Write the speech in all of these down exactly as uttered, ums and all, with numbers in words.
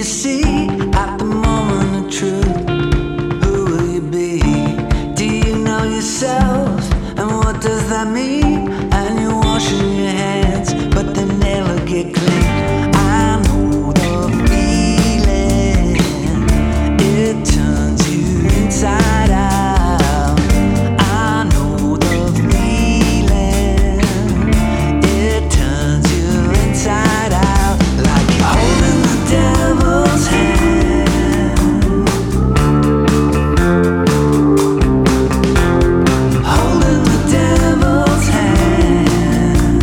see at the moment of truth? Who will you be? Do you know yourself? And what does that mean? And you're washing your hands, but they never get clean. I know the feeling, it turns you inside out. I know the feeling, it turns you inside out. Like you're holding the devil's hand, holding the devil's hand.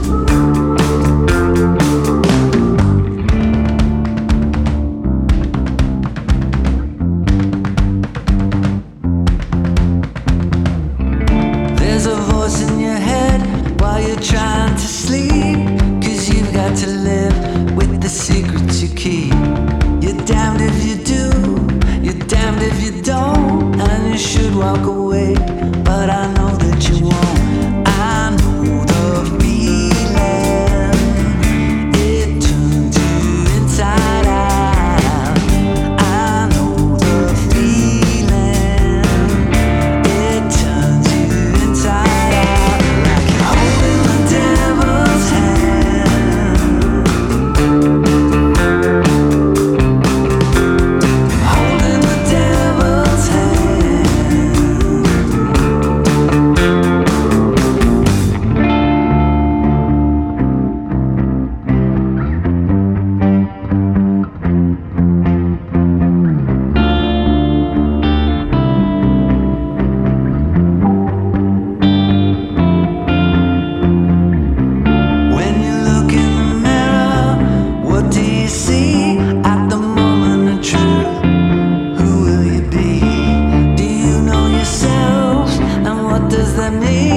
There's a voice in your head while you're trying to sleep, 'cause you've got to live with the secrets you keep. You're damned if you do, you're damned if you don't, and you should walk away, but I know that you won't. I know the feeling, it turns you inside out. I know the feeling, it turns you inside out. Like you're holding the devil's hand, holding the devil's hand. When you look in the mirror, what do you see at the moment of truth? Who will you be? Do you know yourself? And what does that mean?